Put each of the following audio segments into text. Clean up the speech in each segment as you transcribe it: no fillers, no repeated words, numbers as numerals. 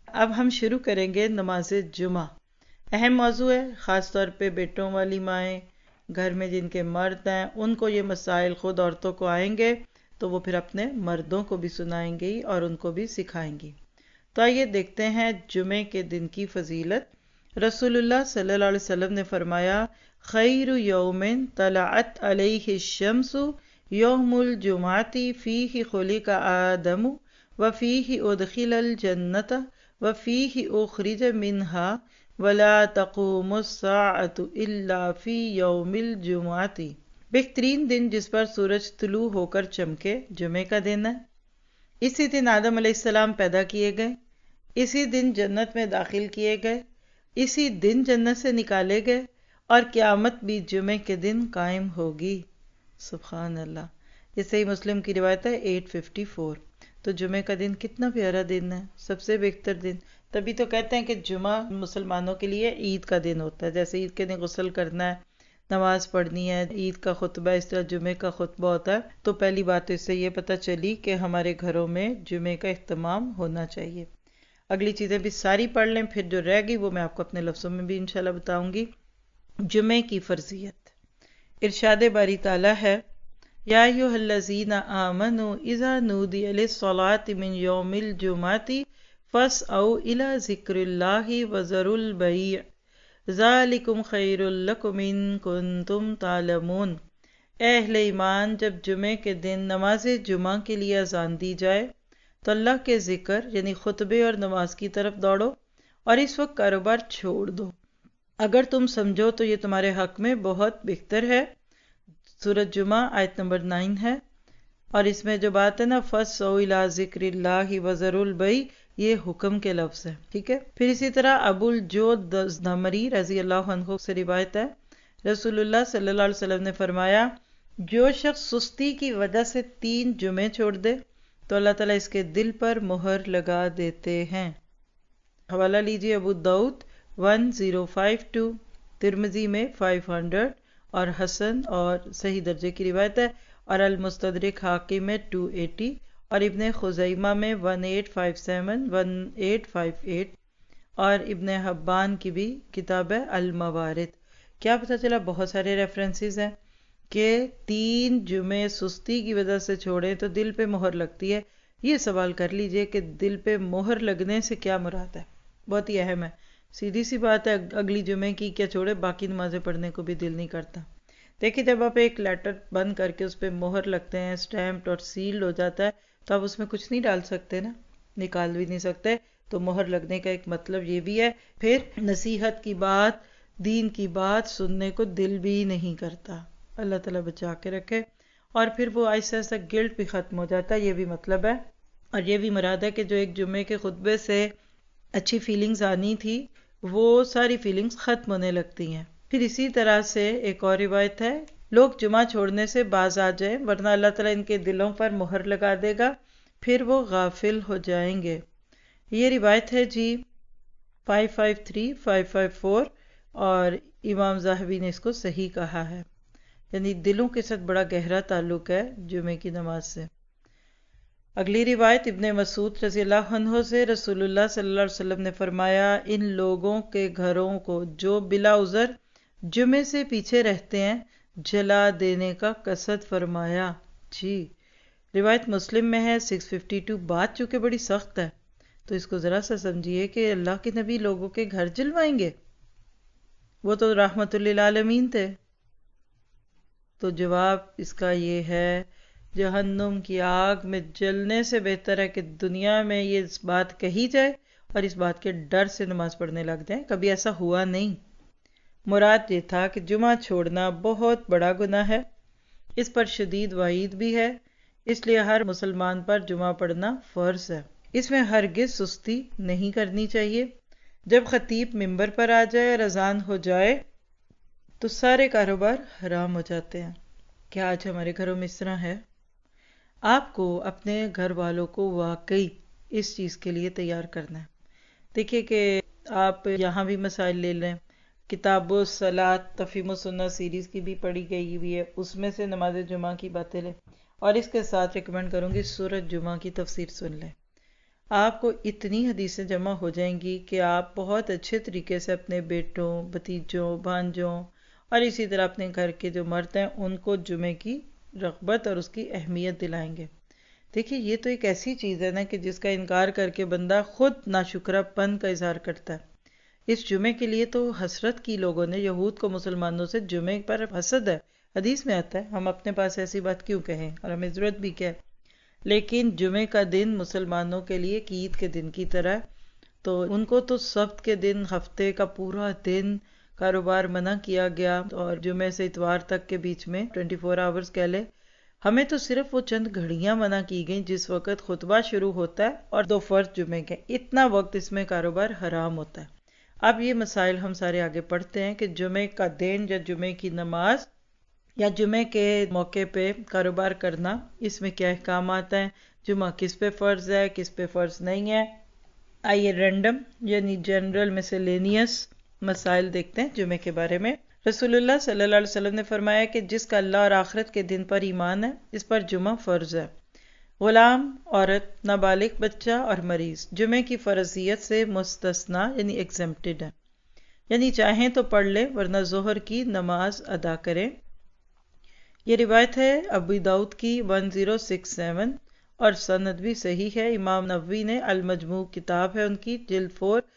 اب ہم شروع کریں گے نماز جمعہ. اہم موضوع ہے، خاص طور پہ بیٹوں والی مائیں، گھر میں جن کے مرد ہیں، ان کو یہ مسائل خود عورتوں کو آئیں گے تو وہ پھر اپنے مردوں کو بھی سنائیں گی اور ان کو بھی سکھائیں گی. تو آئیے دیکھتے ہیں جمعے کے دن کی فضیلت. رسول اللہ صلی اللہ علیہ وسلم نے فرمایا، خیر یوم طلعت علیہ الشمس یوم الجمعۃ فیہ خلق آدم وفیہ ادخل الجنۃ وفیہ اخرج منہا ولا تقوم الساعۃ الا فی یوم الجمعۃ. بہترین دن جس پر سورج طلوع ہو کر چمکے جمعے کا دن ہے. اسی دن آدم علیہ السلام پیدا کیے گئے، اسی دن جنت میں داخل کیے گئے، اسی دن جنت سے نکالے گئے، اور قیامت بھی جمعے کے دن قائم ہوگی. سبحان اللہ. یہ صحیح مسلم کی روایت ہے 854. تو جمعے کا دن کتنا پیارا دن ہے، سب سے بہتر دن. تبھی تو کہتے ہیں کہ جمعہ مسلمانوں کے لیے عید کا دن ہوتا ہے. جیسے عید کے دن غسل کرنا ہے، نماز پڑھنی ہے، عید کا خطبہ، اس طرح جمعے کا خطبہ ہوتا ہے. تو پہلی بات اس سے یہ پتہ چلی کہ ہمارے گھروں میں جمعے کا اہتمام ہونا چاہیے. اگلی چیزیں بھی ساری پڑھ لیں، پھر جو رہ گئی وہ میں آپ کو اپنے لفظوں میں بھی انشاءاللہ بتاؤں گی. جمعے کی فرضیت. ارشاد باری تعالیٰ ہے، یا ایھا الذین آمنوا اذا نودی للصلاۃ من یوم الجمعۃ فاسعوا الی ذکر اللہ وذروا البیع ذالکم خیر لکم ان کنتم تعلمون. اے اہل ایمان، جب جمعے کے دن نماز جمعہ کے لیے اذان دی جائے تو اللہ کے ذکر یعنی خطبے اور نماز کی طرف دوڑو اور اس وقت کاروبار چھوڑ دو، اگر تم سمجھو تو یہ تمہارے حق میں بہت بہتر ہے. سورۃ جمعہ آیت نمبر 9 ہے. اور اس میں جو بات ہے نا فَاسْعَوْا إِلَىٰ ذِكْرِ اللَّهِ وَذَرُوا الْبَيْعَ، یہ حکم کے لفظ ہے، ٹھیک ہے. پھر اسی طرح ابو الجود دزنمری رضی اللہ عنہ سے روایت ہے، رسول اللہ صلی اللہ علیہ وسلم نے فرمایا، جو شخص سستی کی وجہ سے 3 جمعے چھوڑ دے تو اللہ تعالیٰ اس کے دل پر مہر لگا دیتے ہیں. حوالہ لیجیے ابو داؤد 1052، ترمذی میں 500 اور حسن اور صحیح درجے کی روایت ہے، اور المستدرک حاکم میں 280 اور ابن خزیمہ میں 1857 1858 اور ابن حبان کی بھی کتاب ہے الموارد. کیا پتہ چلا بہت سارے ریفرنسز ہیں کہ 3 جمعے سستی کی وجہ سے چھوڑیں تو دل پہ مہر لگتی ہے. یہ سوال کر لیجئے کہ دل پہ مہر لگنے سے کیا مراد ہے. بہت ہی اہم ہے. سیدھی سی بات ہے، اگلی جمعے کی کیا چھوڑے، باقی نمازیں پڑھنے کو بھی دل نہیں کرتا. دیکھیں جب آپ ایک لیٹر بند کر کے اس پہ مہر لگتے ہیں، سٹیمپڈ اور سیلڈ ہو جاتا ہے، تو آپ اس میں کچھ نہیں ڈال سکتے نا، نکال بھی نہیں سکتے. تو مہر لگنے کا ایک مطلب یہ بھی ہے. پھر نصیحت کی بات، دین کی بات سننے کو دل بھی نہیں کرتا. اللہ تعالیٰ بچا کے رکھے. اور پھر وہ آہستہ آہستہ گلٹ بھی ختم ہو جاتا ہے، یہ بھی مطلب ہے. اور یہ بھی مراد ہے کہ جو ایک جمعے کے خطبے سے اچھی فیلنگز آنی تھی وہ ساری فیلنگز ختم ہونے لگتی ہیں. پھر اسی طرح سے ایک اور روایت ہے، لوگ جمعہ چھوڑنے سے باز آ جائیں ورنہ اللہ تعالیٰ ان کے دلوں پر مہر لگا دے گا، پھر وہ غافل ہو جائیں گے. یہ روایت ہے جی 553 554 اور امام ذہبی نے اس کو صحیح کہا ہے. یعنی دلوں کے ساتھ بڑا گہرا تعلق ہے جمعے کی نماز سے. اگلی روایت ابن مسعود رضی اللہ عنہ سے، رسول اللہ صلی اللہ علیہ وسلم نے فرمایا، ان لوگوں کے گھروں کو جو بلا عذر جمعے سے پیچھے رہتے ہیں جلا دینے کا قصد فرمایا. جی روایت مسلم میں ہے 652. بات چونکہ بڑی سخت ہے تو اس کو ذرا سا سمجھیے کہ اللہ کے نبی لوگوں کے گھر جلوائیں گے؟ وہ تو رحمت للعالمین تھے. تو جواب اس کا یہ ہے، جہنم کی آگ میں جلنے سے بہتر ہے کہ دنیا میں یہ بات کہی جائے اور اس بات کے ڈر سے نماز پڑھنے لگ جائیں. کبھی ایسا ہوا نہیں. مراد یہ تھا کہ جمعہ چھوڑنا بہت بڑا گناہ ہے، اس پر شدید وعید بھی ہے، اس لیے ہر مسلمان پر جمعہ پڑھنا فرض ہے. اس میں ہرگز سستی نہیں کرنی چاہیے. جب خطیب ممبر پر آ جائے اور اذان ہو جائے تو سارے کاروبار حرام ہو جاتے ہیں. کیا آج ہمارے گھروں میں اس طرح ہے؟ آپ کو اپنے گھر والوں کو واقعی اس چیز کے لیے تیار کرنا ہے. دیکھیے کہ آپ یہاں بھی مسائل لے لیں، کتاب الصلاۃ تفہیم السنہ سیریز کی بھی پڑھی گئی ہوئی ہے، اس میں سے نماز جمعہ کی باتیں لیں، اور اس کے ساتھ ریکمینڈ کروں گی سورۃ جمعہ کی تفسیر سن لیں. آپ کو اتنی حدیثیں جمع ہو جائیں گی کہ آپ بہت اچھے طریقے سے اپنے بیٹوں، بھتیجوں، بھانجوں اور اسی طرح اپنے گھر کے جو مرد ہیں ان کو جمعے کی رغبت اور اس کی اہمیت دلائیں گے۔ دیکھیے یہ تو ایک ایسی چیز ہے نا کہ جس کا انکار کر کے بندہ خود ناشکرہ پن کا اظہار کرتا ہے۔ اس جمعے کے لیے تو حسرت کی لوگوں نے، یہود کو مسلمانوں سے جمعے پر حسد ہے۔ حدیث میں آتا ہے، ہم اپنے پاس ایسی بات کیوں کہیں اور ہمیں ضرورت بھی کیا ہے۔ لیکن جمعے کا دن مسلمانوں کے لیے عید کے دن کی طرح ہے، تو ان کو تو سبت کے دن ہفتے کا پورا دن کاروبار منع کیا گیا، اور جمعے سے اتوار تک کے بیچ میں 24 آورز کہہ لے۔ ہمیں تو صرف وہ چند گھڑیاں منع کی گئیں جس وقت خطبہ شروع ہوتا ہے اور 2 فرض جمعے کے، اتنا وقت اس میں کاروبار حرام ہوتا ہے۔ اب یہ مسائل ہم سارے آگے پڑھتے ہیں کہ جمعے کا دن یا جمعے کی نماز یا جمعے کے موقع پہ کاروبار کرنا، اس میں کیا احکامات ہیں، جمعہ کس پہ فرض ہے، کس پہ فرض نہیں ہے۔ آئیے رینڈم یعنی جنرل مسلینیس مسائل دیکھتے ہیں جمعے کے بارے میں۔ رسول اللہ صلی اللہ علیہ وسلم نے فرمایا کہ جس کا اللہ اور آخرت کے دن پر ایمان ہے اس پر جمعہ فرض ہے۔ غلام، عورت، نابالغ بچہ اور مریض جمعے کی فرضیت سے مستثنا یعنی ایگزمپٹڈ ہے، یعنی چاہیں تو پڑھ لے ورنہ ظہر کی نماز ادا کریں۔ یہ روایت ہے ابو داؤد کی 1067 اور سند بھی صحیح ہے۔ امام نووی نے المجموع کتاب ہے ان کی جلد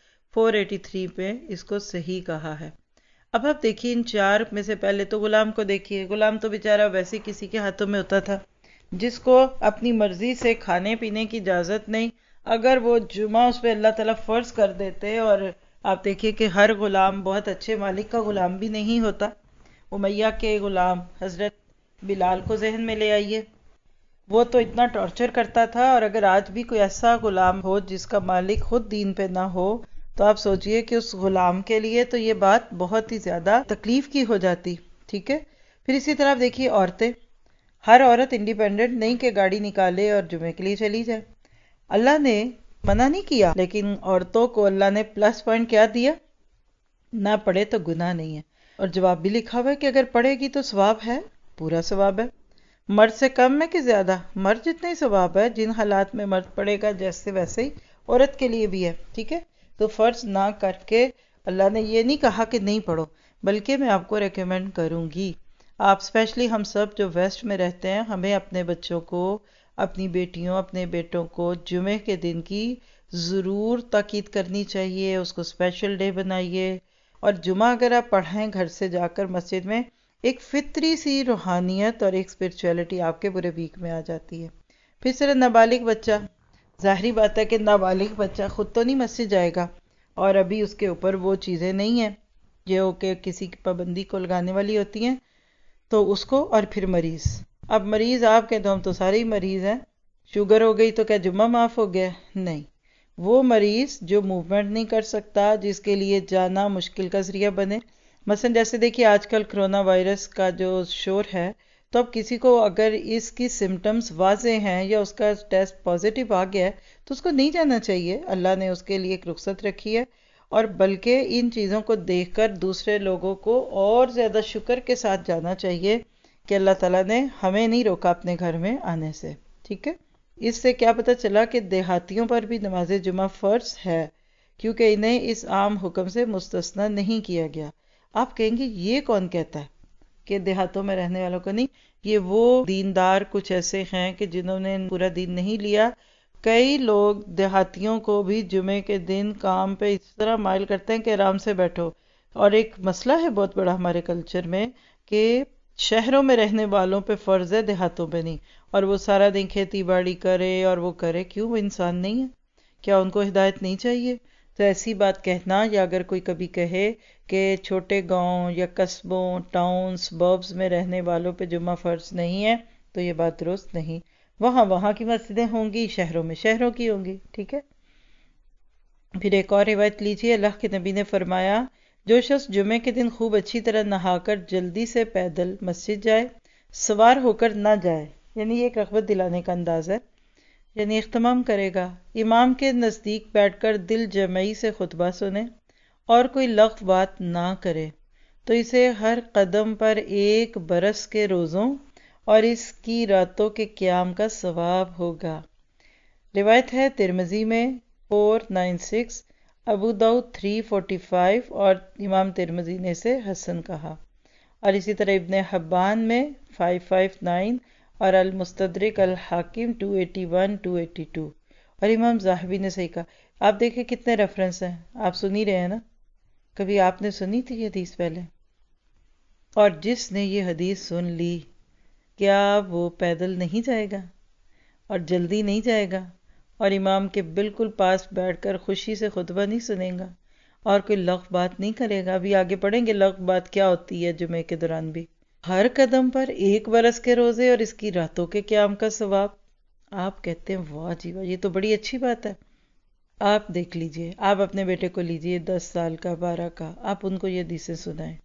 483 پہ اس کو صحیح کہا ہے۔ اب آپ دیکھیے ان 4 میں سے پہلے تو غلام کو دیکھیے، غلام تو بیچارہ ویسے کسی کے ہاتھوں میں ہوتا تھا جس کو اپنی مرضی سے کھانے پینے کی اجازت نہیں، اگر وہ جمعہ اس پہ اللہ تعالیٰ فرض کر دیتے، اور آپ دیکھیے کہ ہر غلام بہت اچھے مالک کا غلام بھی نہیں ہوتا۔ امیہ کے غلام حضرت بلال کو ذہن میں لے آئیے، وہ تو اتنا ٹارچر کرتا تھا، اور اگر آج بھی کوئی ایسا غلام ہو جس کا مالک خود دین پہ نہ ہو تو آپ سوچئے کہ اس غلام کے لیے تو یہ بات بہت ہی زیادہ تکلیف کی ہو جاتی، ٹھیک ہے۔ پھر اسی طرح دیکھیے عورتیں، ہر عورت انڈیپینڈنٹ نہیں کہ گاڑی نکالے اور جمعے کے لیے چلی جائے۔ اللہ نے منع نہیں کیا، لیکن عورتوں کو اللہ نے پلس پوائنٹ کیا دیا، نہ پڑھے تو گناہ نہیں ہے، اور جواب بھی لکھا ہوا ہے کہ اگر پڑھے گی تو ثواب ہے، پورا ثواب ہے۔ مرد سے کم ہے کہ زیادہ؟ مرد جتنا ہی ثواب ہے، جن حالات میں مرد پڑھے گا جیسے ویسے ہی عورت کے لیے بھی ہے، ٹھیک ہے۔ تو فرض نہ کر کے اللہ نے یہ نہیں کہا کہ نہیں پڑھو، بلکہ میں آپ کو ریکمینڈ کروں گی، آپ اسپیشلی ہم سب جو ویسٹ میں رہتے ہیں، ہمیں اپنے بچوں کو، اپنی بیٹیوں، اپنے بیٹوں کو جمعے کے دن کی ضرور تاکید کرنی چاہیے، اس کو اسپیشل ڈے بنائیے، اور جمعہ اگر آپ پڑھیں گھر سے جا کر مسجد میں، ایک فطری سی روحانیت اور ایک اسپرچویلٹی آپ کے پورے ویک میں آ جاتی ہے۔ پھر صرف نابالغ بچہ، ظاہری بات ہے کہ نابالغ بچہ خود تو نہیں مسجد جائے گا، اور ابھی اس کے اوپر وہ چیزیں نہیں ہیں جو کہ کسی کی پابندی کو لگانے والی ہوتی ہیں، تو اس کو۔ اور پھر مریض، اب مریض آپ کے تو ہم تو سارے ہی مریض ہیں، شوگر ہو گئی تو کیا جمعہ معاف ہو گیا؟ نہیں، وہ مریض جو موومنٹ نہیں کر سکتا، جس کے لیے جانا مشکل کا ذریعہ بنے، مثلا جیسے دیکھیے آج کل کرونا وائرس کا جو شور ہے، تو اب کسی کو اگر اس کی سمٹمز واضح ہیں یا اس کا ٹیسٹ پازیٹیو آ گیا ہے تو اس کو نہیں جانا چاہیے، اللہ نے اس کے لیے ایک رخصت رکھی ہے، اور بلکہ ان چیزوں کو دیکھ کر دوسرے لوگوں کو اور زیادہ شکر کے ساتھ جانا چاہیے کہ اللہ تعالیٰ نے ہمیں نہیں روکا اپنے گھر میں آنے سے، ٹھیک ہے۔ اس سے کیا پتہ چلا کہ دیہاتیوں پر بھی نماز جمعہ فرض ہے، کیونکہ انہیں اس عام حکم سے مستثنی نہیں کیا گیا۔ آپ کہیں گے یہ کون کہتا ہے کہ دیہاتوں میں رہنے والوں کو نہیں؟ یہ وہ دیندار کچھ ایسے ہیں کہ جنہوں نے پورا دین نہیں لیا۔ کئی لوگ دیہاتیوں کو بھی جمعے کے دن کام پہ اس طرح مائل کرتے ہیں کہ آرام سے بیٹھو، اور ایک مسئلہ ہے بہت بڑا ہمارے کلچر میں کہ شہروں میں رہنے والوں پہ فرض ہے، دیہاتوں پہ نہیں، اور وہ سارا دن کھیتی باڑی کرے اور وہ کرے، کیوں؟ وہ انسان نہیں ہے؟ کیا ان کو ہدایت نہیں چاہیے؟ تو ایسی بات کہنا، یا اگر کوئی کبھی کہے کہ چھوٹے گاؤں یا قصبوں، ٹاؤنز، بربز میں رہنے والوں پہ جمعہ فرض نہیں ہے، تو یہ بات درست نہیں۔ وہاں کی مسجدیں ہوں گی، شہروں میں شہروں کی ہوں گی، ٹھیک ہے۔ پھر ایک اور روایت لیجیے، اللہ کے نبی نے فرمایا، جو شخص جمعے کے دن خوب اچھی طرح نہا کر جلدی سے پیدل مسجد جائے، سوار ہو کر نہ جائے، یعنی یہ ایک رغبت دلانے کا انداز ہے، یعنی اہتمام کرے گا، امام کے نزدیک بیٹھ کر دل جمعی سے خطبہ سنے اور کوئی لغو بات نہ کرے، تو اسے ہر قدم پر 1 برس کے روزوں اور اس کی راتوں کے قیام کا ثواب ہوگا۔ روایت ہے ترمذی میں 496، ابو داؤد 345 اور امام ترمذی نے اسے حسن کہا، اور اسی طرح ابن حبان میں 559 اور المستدرک الحاکم 281 282، اور امام زاہبی نے صحیح کہا۔ آپ دیکھیں کتنے ریفرنس ہیں، آپ سن ہی رہے ہیں نا، کبھی آپ نے سنی تھی یہ حدیث پہلے؟ اور جس نے یہ حدیث سن لی، کیا وہ پیدل نہیں جائے گا اور جلدی نہیں جائے گا اور امام کے بالکل پاس بیٹھ کر خوشی سے خطبہ نہیں سنے گا اور کوئی لغو بات نہیں کرے گا؟ ابھی آگے پڑھیں گے لغو بات کیا ہوتی ہے جمعے کے دوران بھی۔ ہر قدم پر 1 برس کے روزے اور اس کی راتوں کے قیام کا ثواب۔ آپ کہتے ہیں واہ جی واہ، یہ تو بڑی اچھی بات ہے۔ آپ دیکھ لیجئے، آپ اپنے بیٹے کو لیجئے 10 سال کا 12 کا، آپ ان کو یہ حدیثیں سنائیں۔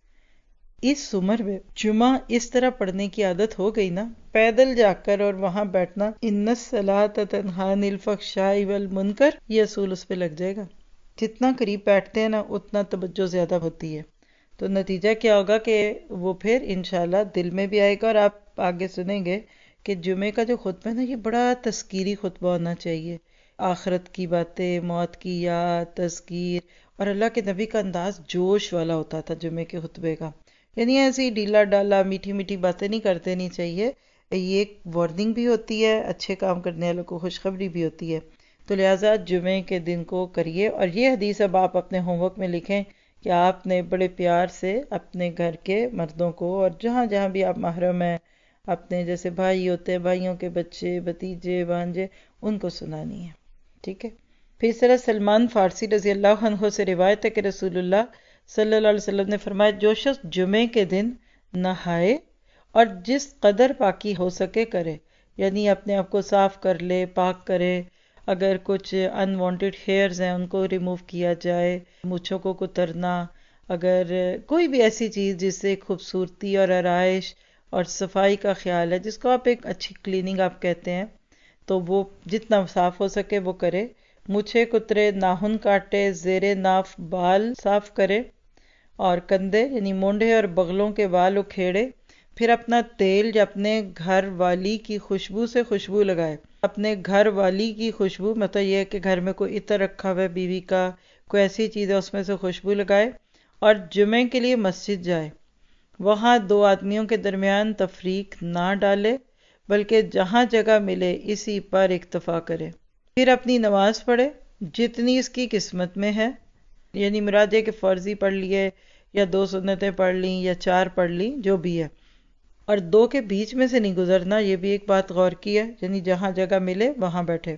اس عمر میں جمعہ اس طرح پڑھنے کی عادت ہو گئی نا، پیدل جا کر اور وہاں بیٹھنا، ان الصلاۃ تنہی عن الفحشاء والمنکر، یہ اصول اس پہ لگ جائے گا۔ جتنا قریب بیٹھتے ہیں نا اتنا توجہ زیادہ ہوتی ہے، تو نتیجہ کیا ہوگا کہ وہ پھر انشاءاللہ دل میں بھی آئے گا، اور آپ آگے سنیں گے کہ جمعے کا جو خطبہ ہے نا یہ بڑا تذکیری خطبہ ہونا چاہیے، آخرت کی باتیں، موت کی یاد، تذکیر، اور اللہ کے نبی کا انداز جوش والا ہوتا تھا جمعے کے خطبے کا، یعنی ایسی ڈھیلا ڈالا میٹھی میٹھی باتیں نہیں کرتے نہیں چاہیے، یہ ایک وارننگ بھی ہوتی ہے، اچھے کام کرنے والوں کو خوشخبری بھی ہوتی ہے۔ تو لہٰذا جمعے کے دن کو کریے، اور یہ حدیث اب آپ اپنے ہوم ورک میں لکھیں کہ آپ نے بڑے پیار سے اپنے گھر کے مردوں کو، اور جہاں جہاں بھی آپ محرم ہیں، اپنے جیسے بھائی ہوتے ہیں، بھائیوں کے بچے، بھتیجے، بھانجے، ان کو سنانی ہے، ٹھیک ہے؟ پھر اس طرح سلمان فارسی رضی اللہ عنہ سے روایت ہے کہ رسول اللہ صلی اللہ علیہ وسلم نے فرمایا، جو شخص جمعے کے دن نہائے اور جس قدر پاکی ہو سکے کرے، یعنی اپنے آپ کو صاف کر لے، پاک کرے، اگر کچھ انوانٹڈ ہیئرز ہیں ان کو ریموو کیا جائے، مونچھوں کو کترنا، اگر کوئی بھی ایسی چیز جس سے خوبصورتی اور آرائش اور صفائی کا خیال ہے، جس کو آپ ایک اچھی کلیننگ آپ کہتے ہیں، تو وہ جتنا صاف ہو سکے وہ کرے، مونچھیں کترے، ناخن کاٹے، زیر ناف بال صاف کرے، اور کندھے یعنی مونڈھے اور بغلوں کے بال اکھیڑے، پھر اپنا تیل یا اپنے گھر والی کی خوشبو سے خوشبو لگائے۔ اپنے گھر والی کی خوشبو مطلب یہ ہے کہ گھر میں کوئی عطر رکھا ہوا ہے بیوی کا، کوئی ایسی چیز ہے اس میں سے خوشبو لگائے، اور جمعے کے لیے مسجد جائے، وہاں 2 آدمیوں کے درمیان تفریق نہ ڈالے بلکہ جہاں جگہ ملے اسی پر اکتفا کرے، پھر اپنی نماز پڑھے جتنی اس کی قسمت میں ہے، یعنی مراد ہے کہ فرضی پڑھ لیے یا 2 سنتیں پڑھ لیں یا 4 پڑھ لیں، جو بھی ہے، اور 2 کے بیچ میں سے نہیں گزرنا، یہ بھی ایک بات غور کی ہے، یعنی جہاں جگہ ملے وہاں بیٹھے،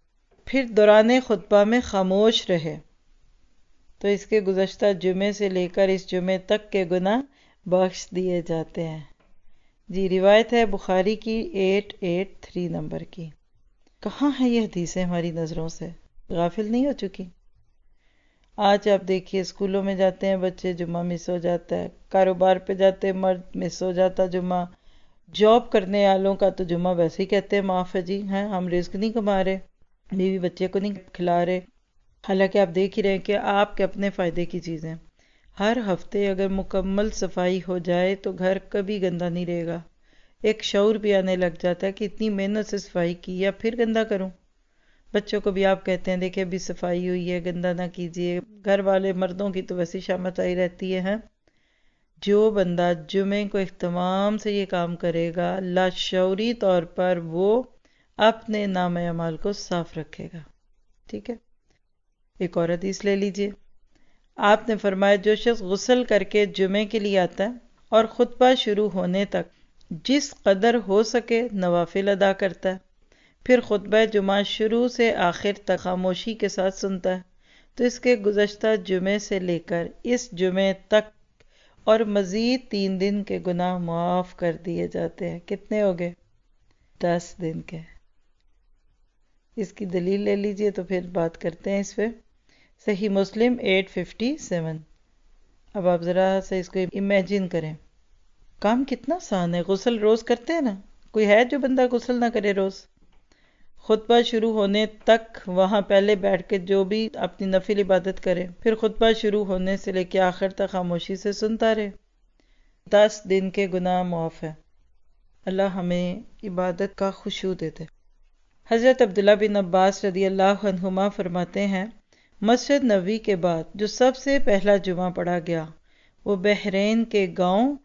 پھر دوران خطبہ میں خاموش رہے، تو اس کے گزشتہ جمعے سے لے کر اس جمعے تک کے گناہ بخش دیے جاتے ہیں۔ جی روایت ہے بخاری کی 883 نمبر کی۔ کہاں ہیں یہ حدیثیں ہماری نظروں سے؟ غافل نہیں ہو چکی؟ آج آپ دیکھیے اسکولوں میں جاتے ہیں بچے، جمعہ مس ہو جاتا ہے، کاروبار پہ جاتے ہیں مرد، مس ہو جاتا جمعہ، جاب کرنے والوں کا تو جمعہ ویسے ہی کہتے ہیں معاف ہے جی، ہیں ہم رزق نہیں کما رہے، بیوی بچے کو نہیں کھلا رہے، حالانکہ آپ دیکھ ہی رہے ہیں کہ آپ کے اپنے فائدے کی چیزیں۔ ہر ہفتے اگر مکمل صفائی ہو جائے تو گھر کبھی گندا نہیں رہے گا، ایک شعور بھی آنے لگ جاتا ہے کہ اتنی محنت سے صفائی کی یا پھر گندا کروں۔ بچوں کو بھی آپ کہتے ہیں دیکھیں ابھی صفائی ہوئی ہے، گندا نہ کیجیے، گھر والے مردوں کی تو ویسی شامت آئی رہتی ہے۔ جو بندہ جمعے کو اہتمام سے یہ کام کرے گا، لاشعوری طور پر وہ اپنے نام اعمال کو صاف رکھے گا، ٹھیک ہے؟ ایک اور حدیث لے لیجئے، آپ نے فرمایا جو شخص غسل کر کے جمعے کے لیے آتا ہے اور خطبہ شروع ہونے تک جس قدر ہو سکے نوافل ادا کرتا ہے، پھر خطبہ جمعہ شروع سے آخر تک خاموشی کے ساتھ سنتا ہے، تو اس کے گزشتہ جمعے سے لے کر اس جمعے تک اور مزید 3 دن کے گناہ معاف کر دیے جاتے ہیں۔ کتنے ہو گئے؟ 10 دن کے۔ اس کی دلیل لے لیجئے تو پھر بات کرتے ہیں اس پہ۔ صحیح مسلم 857۔ اب آپ ذرا سے اس کو امیجن کریں، کام کتنا آسان ہے، غسل روز کرتے ہیں نا، کوئی ہے جو بندہ غسل نہ کرے روز؟ خطبہ شروع ہونے تک وہاں پہلے بیٹھ کے جو بھی اپنی نفل عبادت کرے، پھر خطبہ شروع ہونے سے لے کے آخر تک خاموشی سے سنتا رہے، 10 دن کے گناہ معاف ہے۔ اللہ ہمیں عبادت کا خشوع دے دے۔ حضرت عبداللہ بن عباس رضی اللہ عنہما فرماتے ہیں مسجد نبوی کے بعد جو سب سے پہلا جمعہ پڑھا گیا وہ بحرین کے گاؤں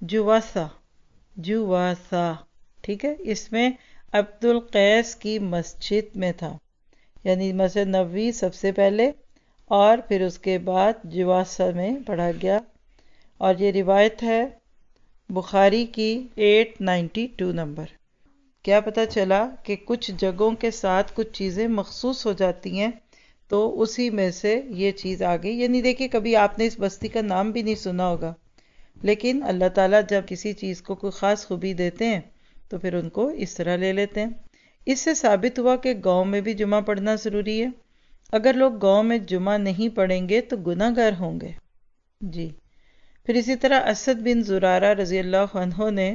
جواسا ٹھیک ہے، اس میں عبد القیس کی مسجد میں تھا، یعنی مسجد نبوی سب سے پہلے اور پھر اس کے بعد جواسا میں پڑھا گیا، اور یہ روایت ہے بخاری کی 892 نمبر۔ کیا پتہ چلا کہ کچھ جگہوں کے ساتھ کچھ چیزیں مخصوص ہو جاتی ہیں تو اسی میں سے یہ چیز آ گئی، یعنی دیکھیں کبھی آپ نے اس بستی کا نام بھی نہیں سنا ہوگا، لیکن اللہ تعالیٰ جب کسی چیز کو کوئی خاص خوبی دیتے ہیں تو پھر ان کو اس طرح لے لیتے ہیں۔ اس سے ثابت ہوا کہ گاؤں میں بھی جمعہ پڑھنا ضروری ہے، اگر لوگ گاؤں میں جمعہ نہیں پڑھیں گے تو گناہ گار ہوں گے۔ جی، پھر اسی طرح اسد بن زرارہ رضی اللہ عنہ نے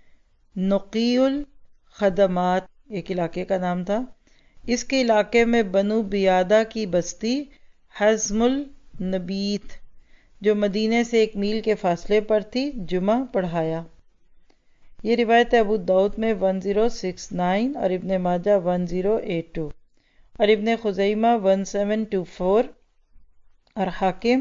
نقی الخدمات ایک علاقے کا نام تھا، اس کے علاقے میں بنو بیادہ کی بستی حزم النبیت جو مدینے سے 1 میل کے فاصلے پر تھی جمعہ پڑھایا۔ یہ روایت ابو داؤد میں 1069 اور ابن ماجہ 1082 اور ابن خزیمہ 1724 اور حاکم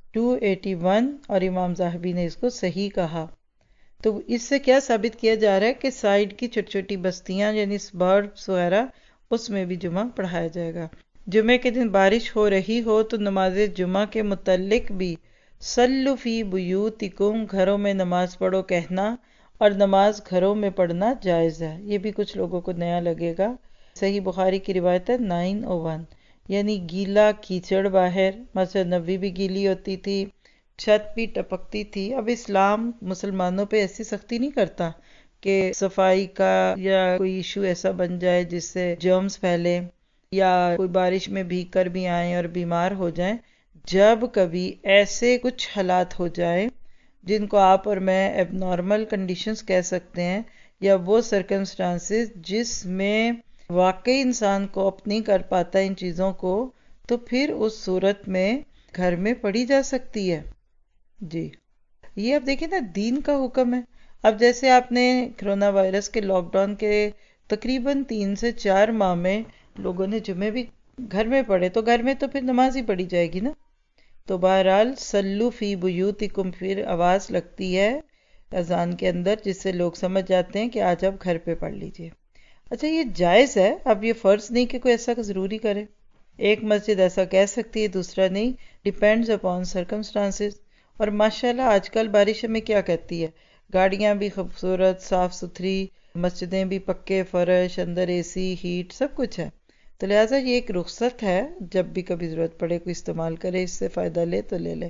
281 اور امام ذہبی نے اس کو صحیح کہا۔ تو اس سے کیا ثابت کیا جا رہا ہے کہ سائیڈ کی چھوٹی چھوٹی بستیاں یعنی سبربس وغیرہ اس میں بھی جمعہ پڑھایا جائے گا۔ جمعے کے دن بارش ہو رہی ہو تو نماز جمعہ کے متعلق بھی صلوا فی بیوتکم گھروں میں نماز پڑھو کہنا اور نماز گھروں میں پڑھنا جائز ہے۔ یہ بھی کچھ لوگوں کو نیا لگے گا۔ صحیح بخاری کی روایت ہے 901، یعنی گیلا کیچڑ باہر، مسجد نبوی بھی گیلی ہوتی تھی، چھت بھی ٹپکتی تھی۔ اب اسلام مسلمانوں پہ ایسی سختی نہیں کرتا کہ صفائی کا یا کوئی ایشو ایسا بن جائے جس سے جرمز پھیلے یا کوئی بارش میں بھیگ کر بھی آئیں اور بیمار ہو جائیں۔ جب کبھی ایسے کچھ حالات ہو جائیں جن کو آپ اور میں ایب نارمل کنڈیشنز کہہ سکتے ہیں، یا وہ سرکمسٹانسز جس میں واقعی انسان کو اپ نہیں کر پاتا ان چیزوں کو، تو پھر اس صورت میں گھر میں پڑھی جا سکتی ہے۔ جی، یہ اب دیکھیں نا دین کا حکم ہے۔ اب جیسے آپ نے کرونا وائرس کے لاک ڈاؤن کے تقریباً 3 سے 4 ماہ میں لوگوں نے جمعے بھی گھر میں پڑھے، تو گھر میں تو پھر نماز ہی پڑھی جائے گی نا۔ تو بہرحال صلوا فی بیوتکم پھر آواز لگتی ہے اذان کے اندر، جس سے لوگ سمجھ جاتے ہیں کہ آج آپ گھر پہ پڑھ لیجئے۔ اچھا، یہ جائز ہے، اب یہ فرض نہیں کہ کوئی ایسا ضروری کرے۔ ایک مسجد ایسا کہہ سکتی ہے، دوسرا نہیں، ڈیپینڈز اپون سرکمسٹانسز۔ اور ماشاءاللہ آج کل بارش میں کیا کہتی ہے، گاڑیاں بھی خوبصورت صاف ستھری، مسجدیں بھی پکے فرش، اندر اے سی ہیٹ سب کچھ ہے، تو لہٰذا یہ ایک رخصت ہے، جب بھی کبھی ضرورت پڑے کوئی استعمال کرے، اس سے فائدہ لے تو لے لے۔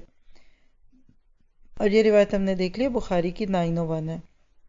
اور یہ روایت ہم نے دیکھ لی بخاری کی 901 ہے۔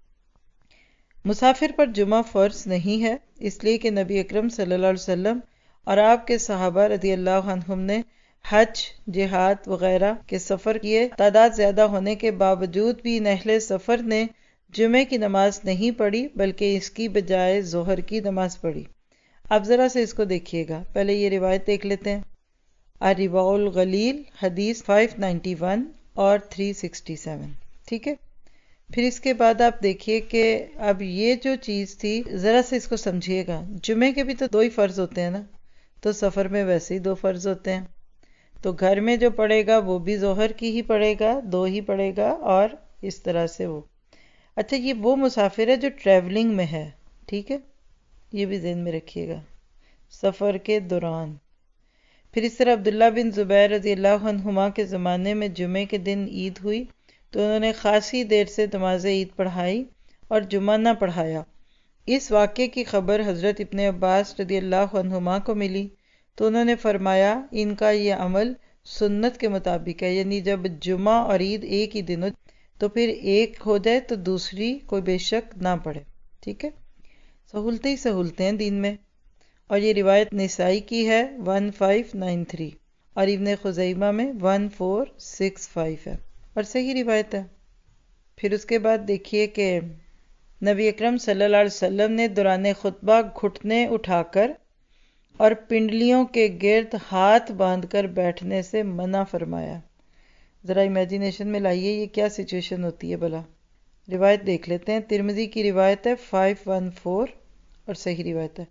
مسافر پر جمعہ فرض نہیں ہے، اس لیے کہ نبی اکرم صلی اللہ علیہ وسلم اور آپ کے صحابہ رضی اللہ عنہم نے حج، جہاد وغیرہ کے سفر کیے، تعداد زیادہ ہونے کے باوجود بھی ان اہل سفر نے جمعے کی نماز نہیں پڑھی بلکہ اس کی بجائے ظہر کی نماز پڑھی۔ اب ذرا سے اس کو دیکھیے گا، پہلے یہ روایت دیکھ لیتے ہیں۔ الرواء الغلیل حدیث 591 اور 367، ٹھیک ہے۔ پھر اس کے بعد آپ دیکھیے کہ اب یہ جو چیز تھی، ذرا سے اس کو سمجھیے گا، جمعے کے بھی تو 2 ہی فرض ہوتے ہیں نا، تو سفر میں ویسے ہی 2 فرض ہوتے ہیں، تو گھر میں جو پڑھے گا وہ بھی ظہر کی ہی پڑھے گا، 2 ہی پڑھے گا، اور اس طرح سے وہ۔ اچھا، یہ وہ مسافر ہے جو ٹریولنگ میں ہے، ٹھیک ہے، یہ بھی ذہن میں رکھیے گا، سفر کے دوران۔ پھر اس طرح عبداللہ بن زبیر رضی اللہ عنہما کے زمانے میں جمعے کے دن عید ہوئی تو انہوں نے خاصی دیر سے نماز عید پڑھائی اور جمعہ نہ پڑھایا۔ اس واقعے کی خبر حضرت ابن عباس رضی اللہ عنہما کو ملی تو انہوں نے فرمایا ان کا یہ عمل سنت کے مطابق ہے، یعنی جب جمعہ اور عید ایک ہی دن ہو تو پھر ایک ہو جائے تو دوسری کوئی بے شک نہ پڑھے، ٹھیک ہے۔ سہولتیں ہی سہولتیں ہیں دین میں۔ اور یہ روایت نسائی کی ہے 1593 اور ابن خزیمہ میں 1465 ہے اور صحیح روایت ہے۔ پھر اس کے بعد دیکھیے کہ نبی اکرم صلی اللہ علیہ وسلم نے دوران خطبہ گھٹنے اٹھا کر اور پنڈلیوں کے گرد ہاتھ باندھ کر بیٹھنے سے منع فرمایا۔ ذرا امیجینیشن میں لائیے یہ کیا سچویشن ہوتی ہے بھلا۔ روایت دیکھ لیتے ہیں، ترمذی کی روایت ہے 514 اور صحیح روایت ہے۔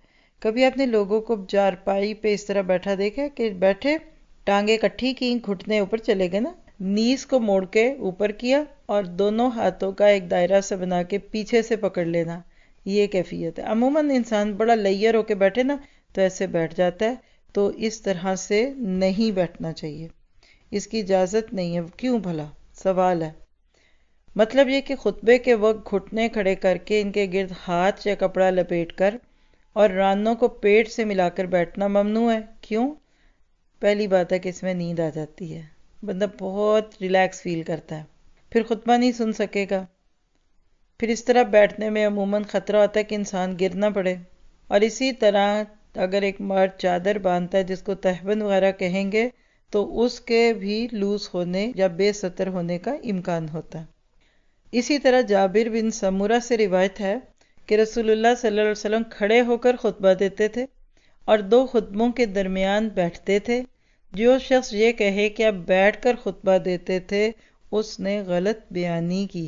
کبھی آپ نے لوگوں کو چارپائی پہ اس طرح بیٹھا دیکھا کہ بیٹھے ٹانگیں کٹھی کی گھٹنے اوپر چلے گئے نا، نیز کو موڑ کے اوپر کیا اور دونوں ہاتھوں کا ایک دائرہ سے بنا کے پیچھے سے پکڑ لینا، یہ کیفیت ہے۔ عموماً انسان بڑا لیئر ہو کے بیٹھے نا تو ایسے بیٹھ جاتا ہے، تو اس طرح سے نہیں بیٹھنا چاہیے، اس کی اجازت نہیں ہے۔ کیوں بھلا؟ سوال ہے۔ مطلب یہ کہ خطبے کے وقت گھٹنے کھڑے کر کے ان کے گرد ہاتھ یا کپڑا لپیٹ کر اور رانوں کو پیٹ سے ملا کر بیٹھنا ممنوع ہے۔ کیوں؟ پہلی بات ہے کہ اس میں نیند آ جاتی ہے، بندہ بہت ریلیکس فیل کرتا ہے، پھر خطبہ نہیں سن سکے گا۔ پھر اس طرح بیٹھنے میں عموماً خطرہ ہوتا ہے کہ انسان گر نہ پڑے۔ اور اسی طرح اگر ایک مرد چادر باندھتا ہے جس کو تہبند وغیرہ کہیں گے تو اس کے بھی لوز ہونے یا بے ستر ہونے کا امکان ہوتا ہے۔ اسی طرح جابر بن سمورہ سے روایت ہے کہ رسول اللہ صلی اللہ علیہ وسلم کھڑے ہو کر خطبہ دیتے تھے اور دو خطبوں کے درمیان بیٹھتے تھے۔ جو شخص یہ کہے کہ آپ بیٹھ کر خطبہ دیتے تھے اس نے غلط بیانی کی۔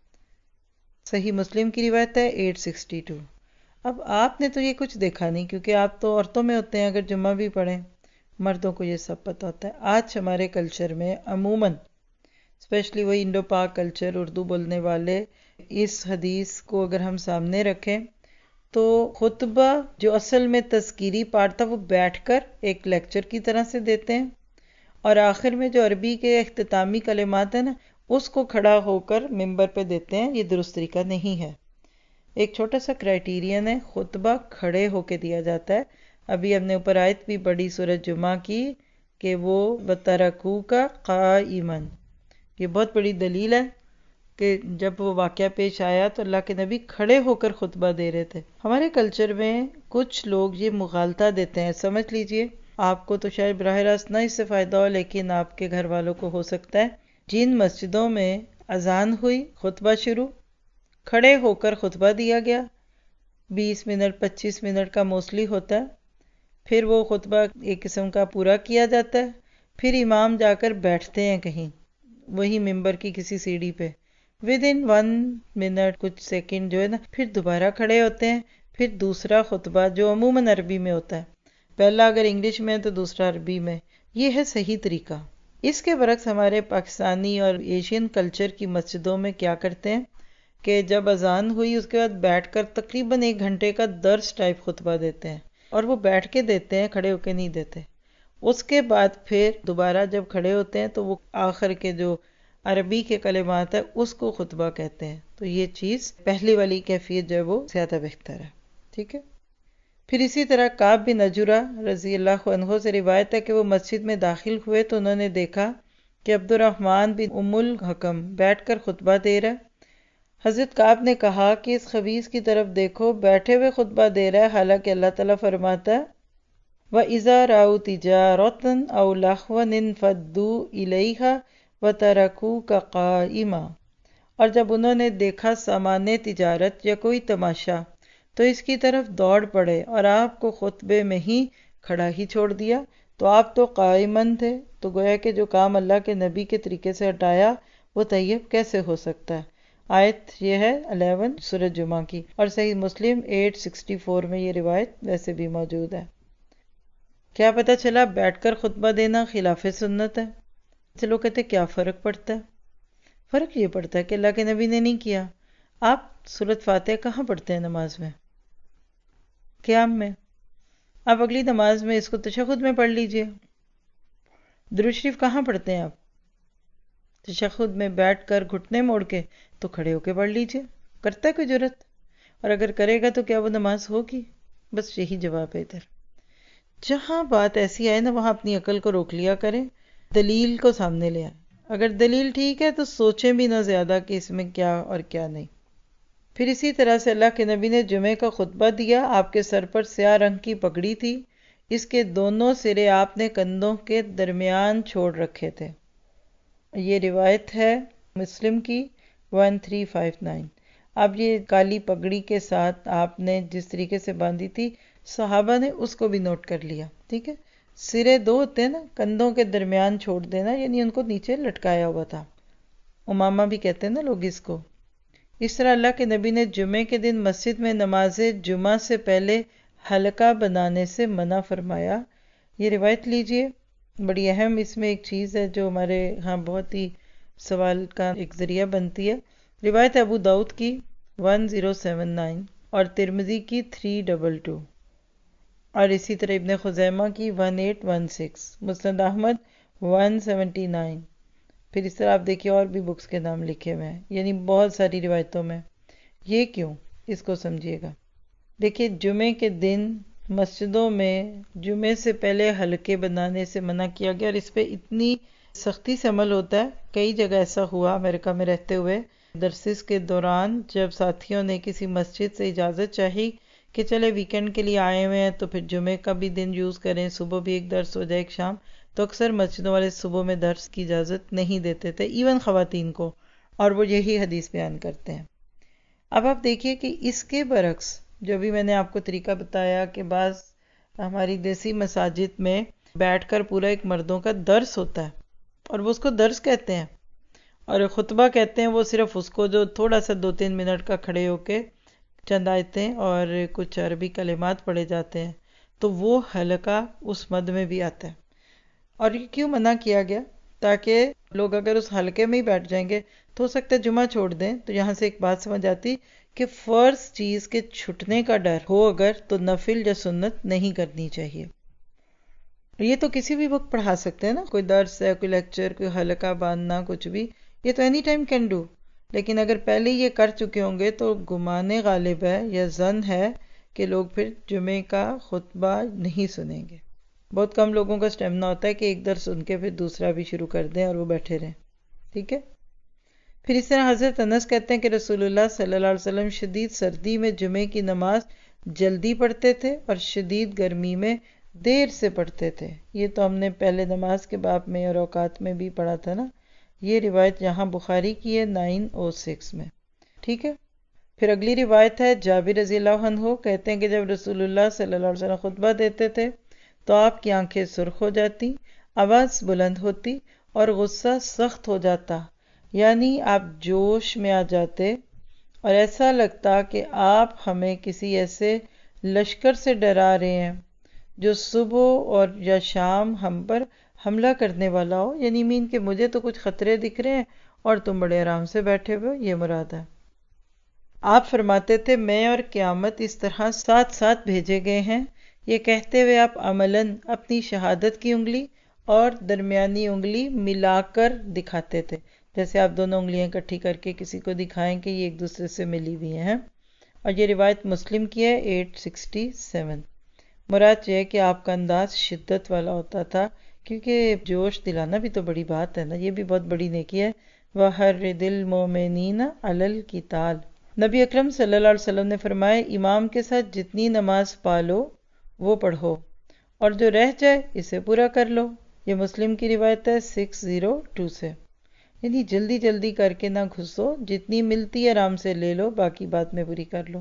صحیح مسلم کی روایت ہے 862۔ اب آپ نے تو یہ کچھ دیکھا نہیں کیونکہ آپ تو عورتوں میں ہوتے ہیں، اگر جمعہ بھی پڑھیں، مردوں کو یہ سب پتہ ہوتا ہے۔ آج ہمارے کلچر میں عموماً اسپیشلی وہی انڈو پاک کلچر، اردو بولنے والے، اس حدیث کو اگر ہم سامنے رکھیں تو خطبہ جو اصل میں تذکیری پارٹ تھا وہ بیٹھ کر ایک لیکچر کی طرح سے دیتے ہیں، اور آخر میں جو عربی کے اختتامی کلمات ہیں نا اس کو کھڑا ہو کر ممبر پہ دیتے ہیں۔ یہ درست طریقہ نہیں ہے۔ ایک چھوٹا سا کرائیٹیرین ہے، خطبہ کھڑے ہو کے دیا جاتا ہے۔ ابھی ہم نے اوپر آیت بھی پڑھی سورۃ جمعہ کی کہ وہ وَتَرَكُوكَ قَائِمًا، یہ بہت بڑی دلیل ہے کہ جب وہ واقعہ پیش آیا تو اللہ کے نبی کھڑے ہو کر خطبہ دے رہے تھے۔ ہمارے کلچر میں کچھ لوگ یہ مغالطہ دیتے ہیں، سمجھ لیجئے، آپ کو تو شاید براہ راست نہ اس سے فائدہ ہو لیکن آپ کے گھر والوں کو ہو سکتا ہے۔ جن مسجدوں میں اذان ہوئی، خطبہ شروع، کھڑے ہو کر خطبہ دیا گیا، 20 منٹ 25 منٹ کا موسٹلی ہوتا ہے، پھر وہ خطبہ ایک قسم کا پورا کیا جاتا ہے، پھر امام جا کر بیٹھتے ہیں کہیں وہی ممبر کی کسی سیڑھی پہ، ودن 1 منٹ کچھ سیکنڈ جو ہے نا پھر دوبارہ کھڑے ہوتے ہیں، پھر دوسرا خطبہ جو عموماً عربی میں ہوتا ہے، پہلا اگر انگلش میں ہے تو دوسرا عربی میں۔ یہ ہے صحیح طریقہ۔ اس کے برعکس ہمارے پاکستانی اور ایشین کلچر کی مسجدوں میں کیا کرتے ہیں کہ جب اذان ہوئی اس کے بعد بیٹھ کر تقریباً 1 گھنٹے کا درس ٹائپ خطبہ دیتے ہیں، اور وہ بیٹھ کے دیتے ہیں، کھڑے ہو کے نہیں دیتے۔ اس کے بعد پھر دوبارہ جب کھڑے ہوتے ہیں تو وہ آخر کے جو عربی کے کلمات ہیں اس کو خطبہ کہتے ہیں۔ تو یہ چیز پہلی والی کیفیت جو ہے وہ زیادہ بہتر ہے، ٹھیک ہے۔ پھر اسی طرح کعب بن عجرہ رضی اللہ عنہ سے روایت ہے کہ وہ مسجد میں داخل ہوئے تو انہوں نے دیکھا کہ عبد الرحمن بن ام الحکم بیٹھ کر خطبہ دے رہا ہے۔ حضرت کعب نے کہا کہ اس خبیث کی طرف دیکھو، بیٹھے ہوئے خطبہ دے رہا ہے، حالانکہ اللہ تعالیٰ فرماتا ہے وَإِذَا رَأَوْا تِجَارَةً أَوْ لَهْوًا انفضوا إِلَيْهَا وَتَرَكُوكَ قَائِمًا، اور جب انہوں نے دیکھا سامان تجارت یا کوئی تماشا تو اس کی طرف دوڑ پڑے اور آپ کو خطبے میں ہی کھڑا ہی چھوڑ دیا۔ تو آپ تو قائمن تھے، تو گویا کہ جو کام اللہ کے نبی کے طریقے سے ہٹایا وہ طیب کیسے ہو سکتا ہے۔ آیت یہ ہے 11 سورۃ جمعہ کی، اور صحیح مسلم 864 میں یہ روایت ویسے بھی موجود ہے۔ کیا پتہ چلا بیٹھ کر خطبہ دینا خلاف سنت ہے۔ سے لوگ کہتے ہیں کیا فرق پڑتا ہے؟ فرق یہ پڑتا ہے کہ اللہ کے نبی نے نہیں کیا۔ آپ سورۃ فاتحہ کہاں پڑھتے ہیں نماز میں؟ قیام میں۔ آپ اگلی نماز میں اس کو تشہد میں پڑھ لیجئے۔ درود شریف کہاں پڑھتے ہیں آپ؟ تشہد میں بیٹھ کر گھٹنے موڑ کے، تو کھڑے ہو کے پڑھ لیجئے۔ کرتا ہے کوئی جرت؟ اور اگر کرے گا تو کیا وہ نماز ہوگی؟ بس یہی جواب ہے ادھر۔ جہاں بات ایسی آئے نا وہاں اپنی عقل کو روک لیا کریں، دلیل کو سامنے لے آئیں۔ اگر دلیل ٹھیک ہے تو سوچیں بھی نہ زیادہ کہ اس میں کیا اور کیا نہیں۔ پھر اسی طرح سے اللہ کے نبی نے جمعے کا خطبہ دیا، آپ کے سر پر سیاہ رنگ کی پگڑی تھی، اس کے دونوں سرے آپ نے کندھوں کے درمیان چھوڑ رکھے تھے۔ یہ روایت ہے مسلم کی 1359۔ اب یہ کالی پگڑی کے ساتھ آپ نے جس طریقے سے باندھی تھی صحابہ نے اس کو بھی نوٹ کر لیا، ٹھیک ہے۔ سرے دو ہوتے ہیں نا، کندھوں کے درمیان چھوڑ دینا یعنی ان کو نیچے لٹکایا ہوا تھا، امامہ بھی کہتے ہیں نا لوگ اس کو۔ اس طرح اللہ کے نبی نے جمعے کے دن مسجد میں نماز جمعہ سے پہلے حلقہ بنانے سے منع فرمایا. یہ روایت لیجئے. بڑی اہم اس میں ایک چیز ہے جو ہمارے ہاں بہت ہی سوال کا ایک ذریعہ بنتی ہے. روایت ابو داؤد کی 1079 اور ترمذی کی 322 اور اسی طرح ابن خزیمہ کی 1816، مسند احمد 179. پھر اس طرح آپ دیکھیے اور بھی بکس کے نام لکھے ہوئے ہیں، یعنی بہت ساری روایتوں میں. یہ کیوں؟ اس کو سمجھیے گا. دیکھیے جمعے کے دن مسجدوں میں جمعے سے پہلے حلقے بنانے سے منع کیا گیا، اور اس پہ اتنی سختی سے عمل ہوتا ہے. کئی جگہ ایسا ہوا امریکہ میں رہتے ہوئے، درسز کے دوران جب ساتھیوں نے کسی مسجد سے اجازت چاہی کہ چلے ویکینڈ کے لیے آئے ہوئے ہیں تو پھر جمعے کا بھی دن یوز کریں، صبح بھی ایک درس ہو جائے ایک شام، تو اکثر مسجدوں والے صبح میں درس کی اجازت نہیں دیتے تھے ایون خواتین کو، اور وہ یہی حدیث بیان کرتے ہیں. اب آپ دیکھیے کہ اس کے برعکس جو بھی میں نے آپ کو طریقہ بتایا کہ بعض ہماری دیسی مساجد میں بیٹھ کر پورا ایک مردوں کا درس ہوتا ہے، اور وہ اس کو درس کہتے ہیں، اور خطبہ کہتے ہیں وہ صرف اس کو جو تھوڑا سا 2-3 منٹ کا کھڑے ہو کے چند آیتیں اور کچھ عربی کلمات پڑھے جاتے ہیں، تو وہ حلقہ اس مد میں بھی آتا ہے. اور یہ کیوں منع کیا گیا؟ تاکہ لوگ اگر اس حلقے میں ہی بیٹھ جائیں گے تو ہو سکتا ہے جمعہ چھوڑ دیں. تو یہاں سے ایک بات سمجھ آتی کہ فرض چیز کے چھٹنے کا ڈر ہو اگر تو نفل یا سنت نہیں کرنی چاہیے. یہ تو کسی بھی وقت پڑھا سکتے ہیں نا، کوئی درس ہے، کوئی لیکچر، کوئی حلقہ باندھنا، کچھ بھی، یہ تو اینی ٹائم کین ڈو. لیکن اگر پہلے یہ کر چکے ہوں گے تو گمان غالب ہے یا ظن ہے کہ لوگ پھر جمعے کا خطبہ نہیں سنیں گے. بہت کم لوگوں کا اسٹیمنا ہوتا ہے کہ ایک درس سن کے پھر دوسرا بھی شروع کر دیں اور وہ بیٹھے رہیں. ٹھیک ہے. پھر اس طرح حضرت انس کہتے ہیں کہ رسول اللہ صلی اللہ علیہ وسلم شدید سردی میں جمعے کی نماز جلدی پڑھتے تھے اور شدید گرمی میں دیر سے پڑھتے تھے. یہ تو ہم نے پہلے نماز کے باب میں اور اوقات میں بھی پڑھا تھا نا. یہ روایت یہاں بخاری کی ہے 906 میں. ٹھیک ہے. پھر اگلی روایت ہے جابر رضی اللہ عنہ کہتے ہیں کہ جب رسول اللہ صلی اللہ علیہ وسلم خطبہ دیتے تھے تو آپ کی آنکھیں سرخ ہو جاتی، آواز بلند ہوتی اور غصہ سخت ہو جاتا، یعنی آپ جوش میں آ جاتے اور ایسا لگتا کہ آپ ہمیں کسی ایسے لشکر سے ڈرا رہے ہیں جو صبح اور یا شام ہم پر حملہ کرنے والا ہو. یعنی مین کہ مجھے تو کچھ خطرے دکھ رہے ہیں اور تم بڑے آرام سے بیٹھے ہوئے، یہ مراد ہے. آپ فرماتے تھے میں اور قیامت اس طرح ساتھ ساتھ بھیجے گئے ہیں. یہ کہتے ہوئے آپ عملاً اپنی شہادت کی انگلی اور درمیانی انگلی ملا کر دکھاتے تھے، جیسے آپ دونوں انگلیاں اکٹھی کر کے کسی کو دکھائیں کہ یہ ایک دوسرے سے ملی ہوئی ہیں. اور یہ روایت مسلم کی ہے 867. مراد یہ ہے کہ آپ کا انداز شدت والا ہوتا تھا، کیونکہ جوش دلانا بھی تو بڑی بات ہے نا، یہ بھی بہت بڑی نیکی ہے. وَحَرِّدِ الْمُؤْمِنِينَ عَلَى الْقِتَالِ. نبی اکرم صلی اللہ علیہ وسلم نے فرمایا امام کے ساتھ جتنی نماز پالو وہ پڑھو، اور جو رہ جائے اسے پورا کر لو. یہ مسلم کی روایت ہے 602 سے. یعنی جلدی جلدی کر کے نہ گھسو، جتنی ملتی ہے آرام سے لے لو، باقی بعد میں پوری کر لو.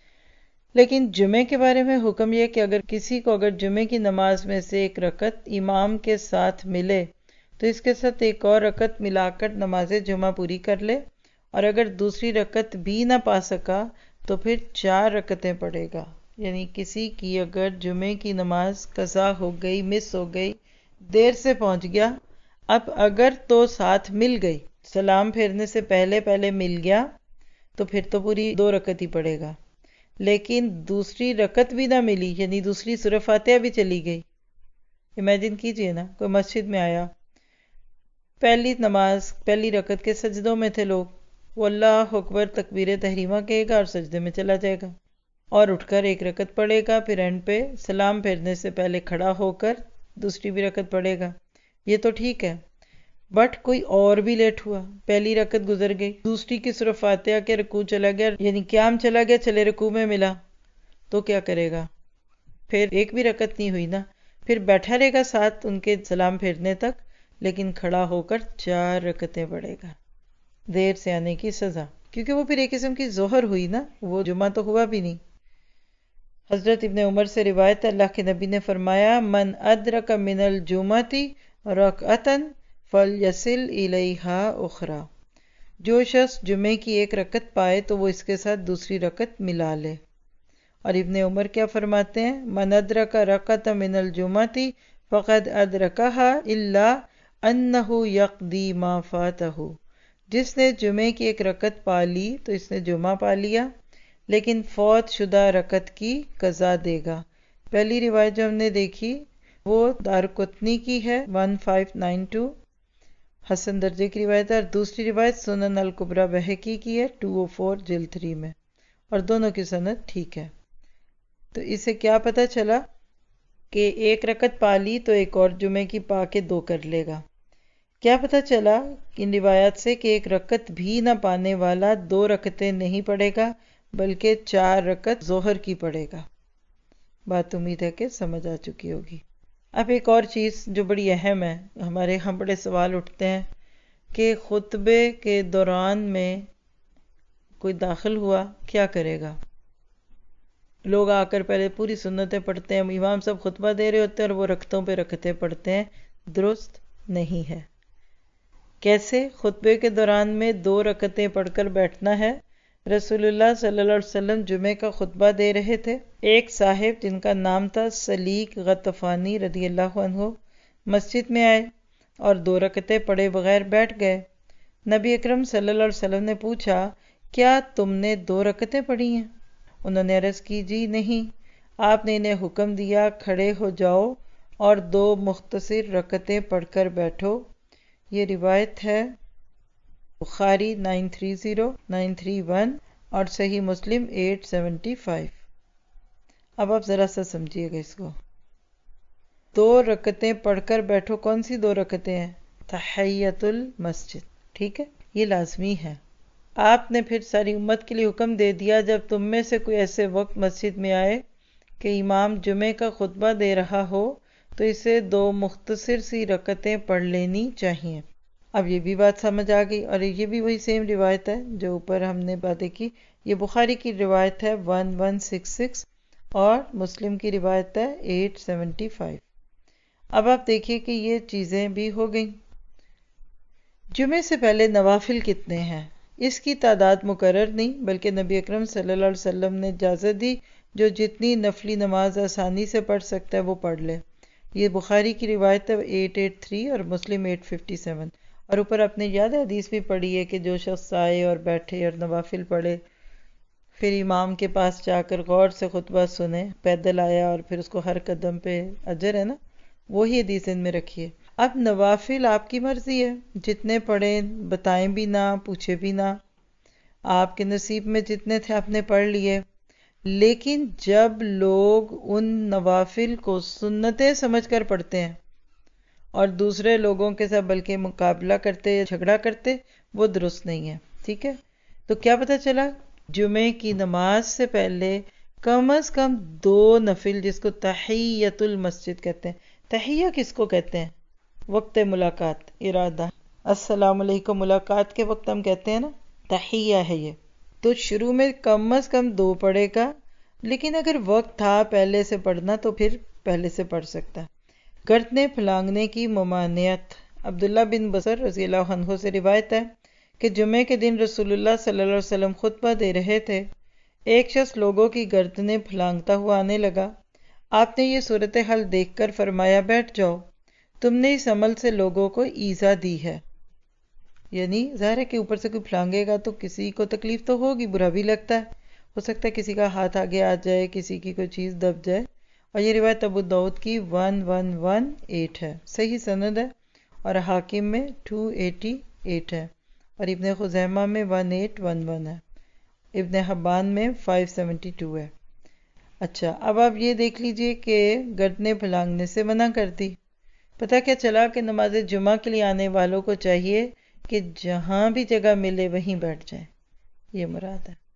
لیکن جمعے کے بارے میں حکم یہ کہ اگر کسی کو اگر جمعے کی نماز میں سے ایک رکعت امام کے ساتھ ملے تو اس کے ساتھ ایک اور رکعت ملا کر نماز جمعہ پوری کر لے، اور اگر دوسری رکعت بھی نہ پا سکا تو پھر 4 رکعتیں پڑھے گا. یعنی کسی کی اگر جمعے کی نماز قضا ہو گئی، مس ہو گئی، دیر سے پہنچ گیا، اب اگر تو ساتھ مل گئی، سلام پھیرنے سے پہلے پہلے مل گیا تو پھر تو پوری 2 رکعت ہی پڑھے گا. لیکن دوسری رکعت بھی نہ ملی، یعنی دوسری سورہ فاتحہ بھی چلی گئی. امیجن کیجئے نا، کوئی مسجد میں آیا، پہلی نماز پہلی رکعت کے سجدوں میں تھے لوگ، وہ اللہ اکبر تکبیر تحریمہ کہے گا اور سجدے میں چلا جائے گا، اور اٹھ کر ایک رکعت پڑھے گا، پھر اینڈ پہ سلام پھیرنے سے پہلے کھڑا ہو کر دوسری بھی رکعت پڑھے گا. یہ تو ٹھیک ہے. بٹ کوئی اور بھی لیٹ ہوا، پہلی رکعت گزر گئی، دوسری کی سورہ فاتحہ کے رکوع چلا گیا، یعنی قیام چلا گیا، چلے رکوع میں ملا، تو کیا کرے گا؟ پھر ایک بھی رکعت نہیں ہوئی نا، پھر بیٹھا رہے گا ساتھ ان کے سلام پھیرنے تک، لیکن کھڑا ہو کر 4 رکعتیں پڑھے گا. دیر سے آنے کی سزا، کیونکہ وہ پھر ایک قسم کی ظہر ہوئی نا، وہ جمعہ تو ہوا بھی نہیں. حضرت ابن عمر سے روایت ہے اللہ کے نبی نے فرمایا من ادرک من الجمعۃ رکعۃ فلیصل الیہا اخری. جو شخص جمعے کی ایک رکعت پائے تو وہ اس کے ساتھ دوسری رکعت ملا لے. اور ابن عمر کیا فرماتے ہیں؟ من ادرک رکعۃ من الجمعۃ فقد ادرکہا الا انہ یقضی ما فاتہ، جس نے جمعے کی ایک رکعت پا لی تو اس نے جمعہ پا لیا، لیکن فوت شدہ رکعت کی قضا دے گا۔ پہلی روایت جو ہم نے دیکھی وہ دارقطنی کی ہے 1592، حسن درجے کی روایت ہے، اور دوسری روایت سنن الکبریٰ بہقی کی ہے 204 جلد 3 میں، اور دونوں کی سند ٹھیک ہے۔ تو اس سے کیا پتہ چلا کہ ایک رکعت پا لی تو ایک اور جمعے کی پا کے 2 کر لے گا۔ کیا پتہ چلا ان روایات سے کہ ایک رکعت بھی نہ پانے والا 2 رکعتیں نہیں پڑھے گا بلکہ 4 رکعت ظہر کی پڑھے گا۔ بات امید ہے کہ سمجھ آ چکی ہوگی۔ اب ایک اور چیز جو بڑی اہم ہے، ہمارے یہاں بڑے سوال اٹھتے ہیں کہ خطبے کے دوران میں کوئی داخل ہوا کیا کرے گا؟ لوگ آ کر پہلے پوری سنتیں پڑھتے ہیں، امام صاحب خطبہ دے رہے ہوتے ہیں اور وہ رکعتوں پہ رکعتیں پڑھتے ہیں، درست نہیں ہے۔ کیسے؟ خطبے کے دوران میں 2 رکعتیں پڑھ کر بیٹھنا ہے۔ رسول اللہ صلی اللہ علیہ وسلم جمعے کا خطبہ دے رہے تھے، ایک صاحب جن کا نام تھا سلیق غطفانی رضی اللہ عنہ مسجد میں آئے اور 2 رکعتیں پڑھے بغیر بیٹھ گئے۔ نبی اکرم صلی اللہ علیہ وسلم نے پوچھا، کیا تم نے 2 رکعتیں پڑھی ہیں؟ انہوں نے عرض کی، جی نہیں۔ آپ نے انہیں حکم دیا، کھڑے ہو جاؤ اور 2 مختصر رکعتیں پڑھ کر بیٹھو۔ یہ روایت ہے بخاری 930 931 اور صحیح مسلم 875۔ اب آپ ذرا سا سمجھیے گا اس کو۔ 2 رکعتیں پڑھ کر بیٹھو، کون سی 2 رکعتیں ہیں؟ تحیۃ المسجد، ٹھیک ہے، یہ لازمی ہے۔ آپ نے پھر ساری امت کے لیے حکم دے دیا، جب تم میں سے کوئی ایسے وقت مسجد میں آئے کہ امام جمعے کا خطبہ دے رہا ہو تو اسے 2 مختصر سی رکعتیں پڑھ لینی چاہیے۔ اب یہ بھی بات سمجھ آ گئی، اور یہ بھی وہی سیم روایت ہے جو اوپر ہم نے باتیں کی۔ یہ بخاری کی روایت ہے 1166 اور مسلم کی روایت ہے 875۔ اب آپ دیکھیے کہ یہ چیزیں بھی ہو گئیں۔ جمعے سے پہلے نوافل کتنے ہیں؟ اس کی تعداد مقرر نہیں، بلکہ نبی اکرم صلی اللہ علیہ وسلم نے اجازت دی، جو جتنی نفلی نماز آسانی سے پڑھ سکتا ہے وہ پڑھ لے۔ یہ بخاری کی روایت ہے 883 اور مسلم 857۔ اور اوپر اپنے یاد حدیث بھی پڑھی ہے کہ جو شخص آئے اور بیٹھے اور نوافل پڑھے، پھر امام کے پاس جا کر غور سے خطبہ سنے، پیدل آیا اور پھر اس کو ہر قدم پہ اجر ہے نا، وہی حدیث ان میں رکھیے۔ اب نوافل آپ کی مرضی ہے، جتنے پڑھیں، بتائیں بھی نہ، پوچھے بھی نہ، آپ کے نصیب میں جتنے تھے آپ نے پڑھ لیے۔ لیکن جب لوگ ان نوافل کو سنتیں سمجھ کر پڑھتے ہیں اور دوسرے لوگوں کے ساتھ بلکہ مقابلہ کرتے، جھگڑا کرتے، وہ درست نہیں ہے، ٹھیک ہے؟ تو کیا پتہ چلا؟ جمعے کی نماز سے پہلے کم از کم 2 نفل، جس کو تحیۃ المسجد کہتے ہیں۔ تحیہ کس کو کہتے ہیں؟ وقت ملاقات، ارادہ، السلام علیکم، ملاقات کے وقت ہم کہتے ہیں نا، تحیہ ہے یہ۔ تو شروع میں کم از کم 2 پڑھے گا، لیکن اگر وقت تھا پہلے سے پڑھنا تو پھر پہلے سے پڑھ سکتا ہے۔ گردنیں پھلانگنے کی ممانعت۔ عبداللہ بن بصر رضی اللہ عنہ سے روایت ہے کہ جمعے کے دن رسول اللہ صلی اللہ علیہ وسلم خطبہ دے رہے تھے، ایک شخص لوگوں کی گردنیں پھلانگتا ہوا آنے لگا۔ آپ نے یہ صورتحال دیکھ کر فرمایا، بیٹھ جاؤ، تم نے اس عمل سے لوگوں کو ایذا دی ہے۔ یعنی ظاہر ہے کہ اوپر سے کوئی پھلانگے گا تو کسی کو تکلیف تو ہوگی، برا بھی لگتا ہے، ہو سکتا ہے کسی کا ہاتھ آگے آ جائے، کسی کی کوئی چیز دب جائے۔ اور یہ روایت ابو داؤد کی 1118 ہے، صحیح سند ہے، اور حاکم میں 288 ہے، اور ابن خزیمہ میں 1811 ہے، ابن حبان میں 572 ہے۔ اچھا، اب آپ یہ دیکھ لیجئے کہ گردنیں پھلانگنے سے منع کر دی۔ پتہ کیا چلا کہ نماز جمعہ کے لیے آنے والوں کو چاہیے کہ جہاں بھی جگہ ملے وہیں بیٹھ جائیں، یہ مراد ہے۔